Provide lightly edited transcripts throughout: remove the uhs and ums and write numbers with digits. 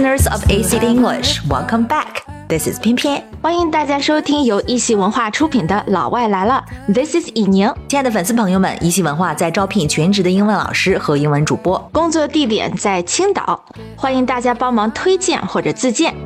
listeners of AC English, welcome back. This is 偏偏， 欢迎大家收听由一席文化出品的《老外来了》。This is 以宁。 亲爱的粉丝朋友们，一席文化在招聘全职的英文老师和英文主播， 工作地点在青岛，欢迎大家帮忙推荐或者自荐。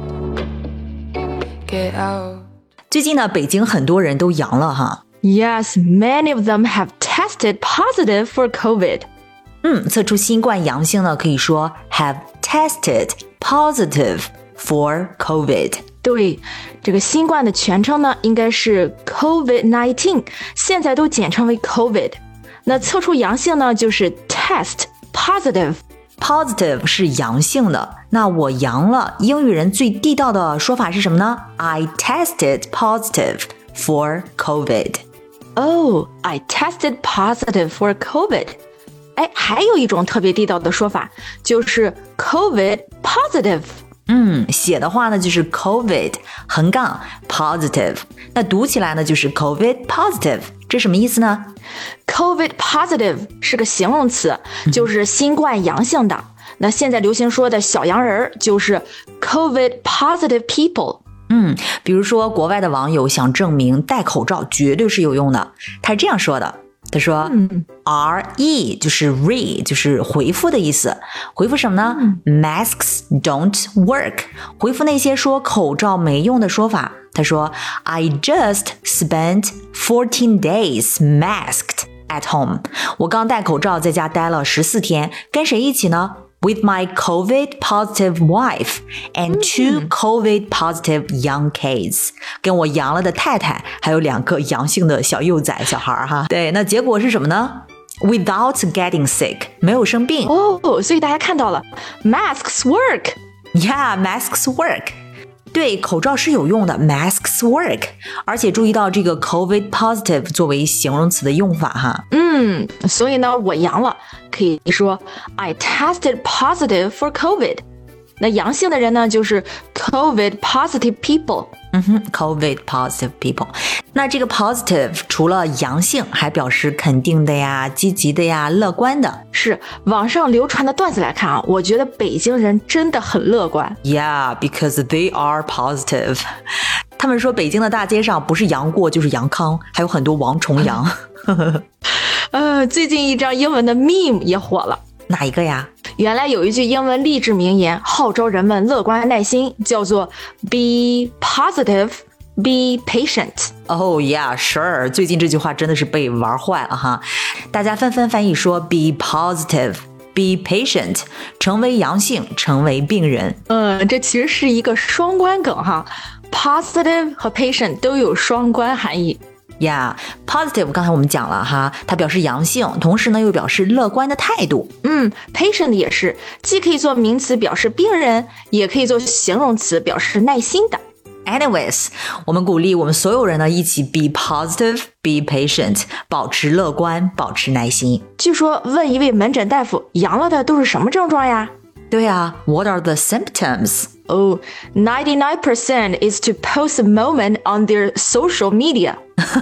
最近呢，北京很多人都阳了哈。 Yes, many of them have tested positive for COVID. 测出新冠阳性呢，可以说 have tested positive for COVID. 对，这个新冠的全称呢，应该是 COVID-19， 现在都简称为 COVID。那测出阳性呢，就是 test positive。Positive 是阳性的，那我阳了，英语人最地道的说法是什么呢？ I tested positive for COVID. I tested positive for COVID. 还有一种特别地道的说法，就是 COVID positive。 写的话呢就是 COVID 横杠 positive， 那读起来呢就是 COVID positive， 这什么意思呢？ COVID positive 是个形容词，就是新冠阳性的。那现在流行说的小洋人就是 COVID positive people。 比如说国外的网友想证明戴口罩绝对是有用的，他是这样说的，他说RE 就是 re 就是回复的意思，回复什么呢？Masks don't work， 回复那些说口罩没用的说法。他说 I just spent 14 days masked at home， 我刚戴口罩在家待了14天，跟谁一起呢？With my COVID positive wife and 2 COVID positive young kids， 跟我阳了的太太还有2个阳性的小幼崽小孩哈。对，那结果是什么呢？ Without getting sick， 没有生病。 所以大家看到了 masks work。 Yeah, masks work。 对，口罩是有用的 masks work， 而且注意到这个 COVID positive 作为形容词的用法哈。 所以呢我阳了，可以说 I tested positive for COVID。 那阳性的人呢就是 COVID positive people。 COVID positive people。 那这个 positive 除了阳性还表示肯定的呀、积极的呀、乐观的。 是，网上流传的段子来看啊，我觉得北京人真的很乐观。 Yeah, because they are positive。 他们说北京的大街上不是杨过就是杨康，还有很多王重阳。 最近一张英文的 meme 也火了。 哪一个呀？ 原来有一句英文励志名言，号召人们乐观耐心，叫做 Be positive, be patient. Oh yeah, sure. 最近这句话真的是被玩坏了哈。大家纷纷翻译说 Be positive, be patient， 成为阳性，成为病人。 这其实是一个双关梗哈。Positive 和 patient 都有双关含义。 Yeah, positive 刚才我们讲了哈，它表示阳性，同时呢又表示乐观的态度。 patient 也是，既可以做名词表示病人，也可以做形容词表示耐心的。 Anyways， 我们鼓励我们所有人呢一起 be positive, be patient， 保持乐观，保持耐心。 据说问一位门诊大夫，阳了的都是什么症状呀？ 对啊 What are the symptoms? 99% is to post a moment on their social media。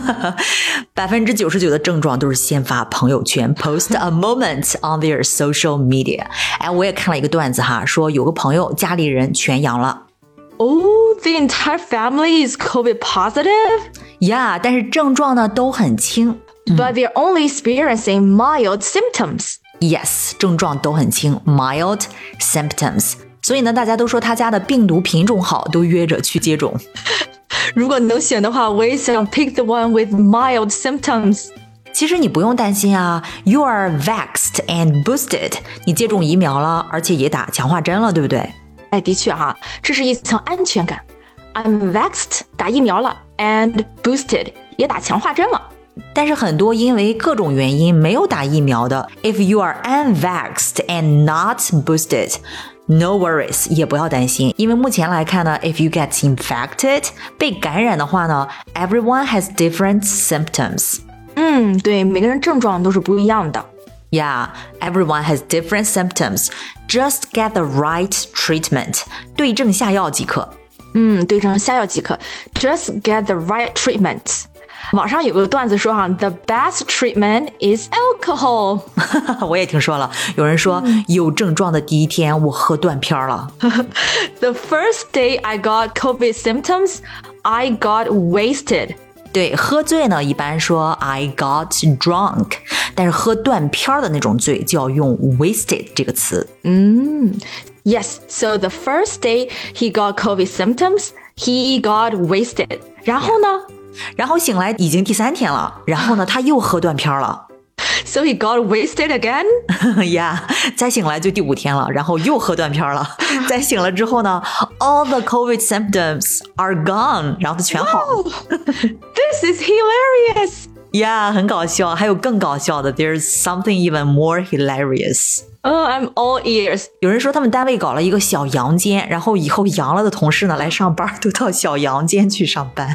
99% 的症状都是先发朋友圈 post a moment on their social media。 我也看了一个段子哈，说有个朋友家里人全阳了。 The entire family is COVID positive? Yeah, 但是症状呢都很轻。 But they're only experiencing mild symptoms. Yes, 症状都很轻 mild symptoms。 所以呢大家都说他家的病毒品种好，都约着去接种。 如果能选的话，我也想 pick the one with mild symptoms。 其实你不用担心啊 You are vaxxed and boosted， 你接种疫苗了，而且也打强化针了，对不对？ 的确哈，这是一层安全感。 I'm vaxxed 打疫苗了 and boosted 也打强化针了。 但是很多因为各种原因没有打疫苗的 If you are unvaxxed and not boosted, no worries， 也不要担心，因为目前来看呢 If you get infected 被感染的话呢 Everyone has different symptoms。 对，每个人症状都是不一样的。 Yeah, everyone has different symptoms. Just get the right treatment. 对症下药即可。 对症下药即可。Just get the right treatment. 网上有个段子说，the best treatment is alcohol。 我也听说了，有人说有症状的第一天我喝断片了。 The first day I got COVID symptoms, I got wasted。 对，喝醉呢一般说 I got drunk， 但是喝断片的那种醉就要用 wasted 这个词。 Yes, so the first day he got COVID symptoms, he got wasted. 然后呢？ 然后醒来已经第3天了，然后呢他又喝断片了。 So he got wasted again? Yeah, 再醒来就第5天了，然后又喝断片了。再醒了之后呢 all the COVID symptoms are gone， 然后他全好了。 This is hilarious. Yeah, 很搞笑。还有更搞笑的 There's something even more hilarious. I'm all ears. 有人说他们单位搞了一个小阳间，然后以后阳了的同事呢来上班都到小阳间去上班。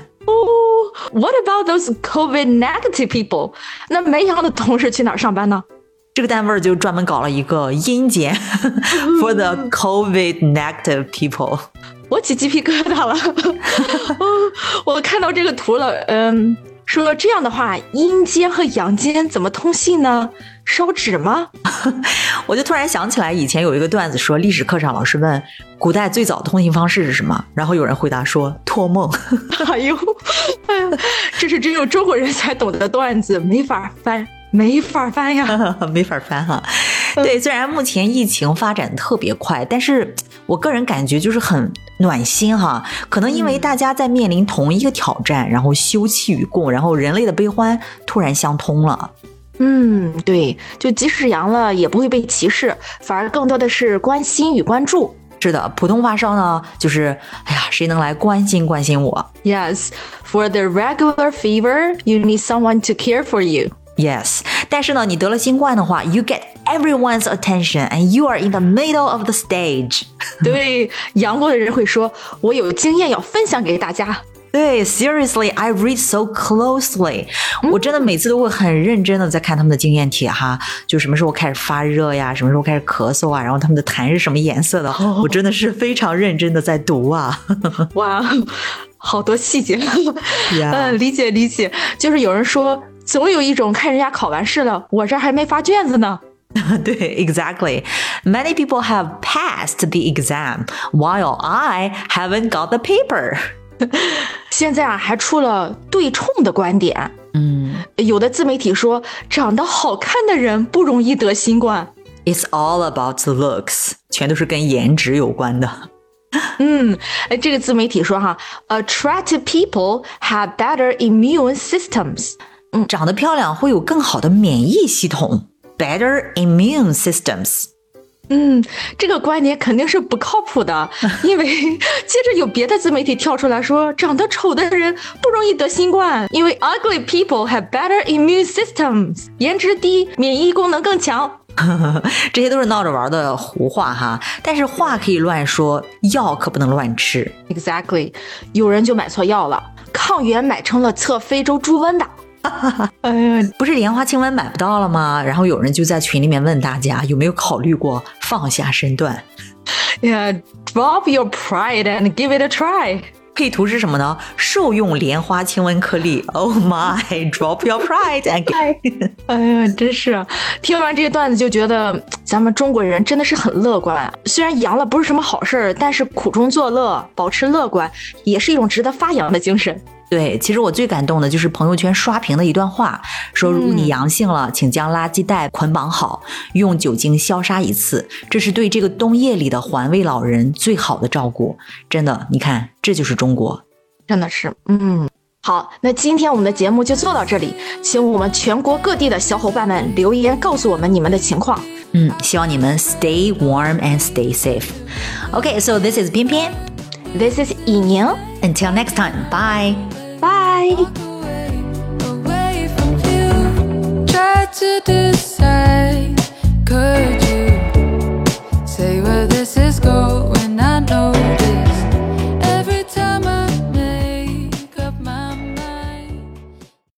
What about those COVID negative people? 那没阳的同事去哪儿上班呢？ 这个单位就专门搞了一个阴间for the COVID negative people。 我起鸡皮疙瘩了。我看到这个图了，说这样的话，阴间和阳间怎么通信呢？烧纸吗？ 我就突然想起来，以前有一个段子说，历史课上老师问古代最早通信方式是什么，然后有人回答说托梦。 哎呦，这是只有中国人才懂的段子，没法翻呀。没法翻哈。对，虽然目前疫情发展特别快，但是我个人感觉就是很暖心哈。可能因为大家在面临同一个挑战，然后休戚与共，然后人类的悲欢突然相通了。对，就即使阳了也不会被歧视，反而更多的是关心与关注。 是的，普通发烧呢，就是哎呀，谁能来关心关心我？ Yes, for the regular fever, you need someone to care for you. Yes, 但是呢，你得了新冠的话 you get everyone's attention and you are in the middle of the stage. 对，阳过的人会说，我有经验要分享给大家。 对 Seriously, I read so closely. 我真的每次都会很认真的在看他们的经验帖哈，就什么时候开始发热呀，什么时候开始咳嗽啊，然后他们的痰是什么颜色的，我真的是非常认真的在读啊。 哇，好多细节。 Yeah. 理解，就是有人说总有一种看人家考完试了，我这还没发卷子呢。 对 exactly. Many people have passed the exam while I haven't got the paper. 现在啊，还出了对冲的观点。有的自媒体说，长得好看的人不容易得新冠。 It's all about the looks. 全都是跟颜值有关的。 这个自媒体说哈 ，attractive people have better immune systems. 长得漂亮会有更好的免疫系统 ，better immune systems。 这个观点肯定是不靠谱的，因为接着有别的自媒体跳出来说，长得丑的人不容易得新冠，因为 ugly people have better immune systems， 颜值低，免疫功能更强。 这些都是闹着玩的胡话哈，但是话可以乱说，药可不能乱吃。 Exactly， 有人就买错药了，抗原买成了测非洲猪瘟的。 不是莲花清瘟买不到了吗？然后有人就在群里面问大家有没有考虑过放下身段。 Yeah, drop your pride and give it a try. 配图是什么呢？受用莲花清瘟颗粒 Oh my, drop your pride and give 哎呀，真是听完这个段子就觉得咱们中国人真的是很乐观。虽然阳了不是什么好事，但是苦中作乐，保持乐观也是一种值得发扬的精神。 对，其实我最感动的就是朋友圈刷屏的一段话，说如果你阳性了，请将垃圾袋捆绑好，用酒精消杀一次，这是对这个冬夜里的环卫老人最好的照顾。真的，你看，这就是中国。 真的是，好，那今天我们的节目就做到这里，请我们全国各地的小伙伴们留言告诉我们你们的情况。 希望你们 stay warm and stay safe. Okay, so this is 偏偏 This is 以宁 Until next time, bye. Bye. Away from you, try to decide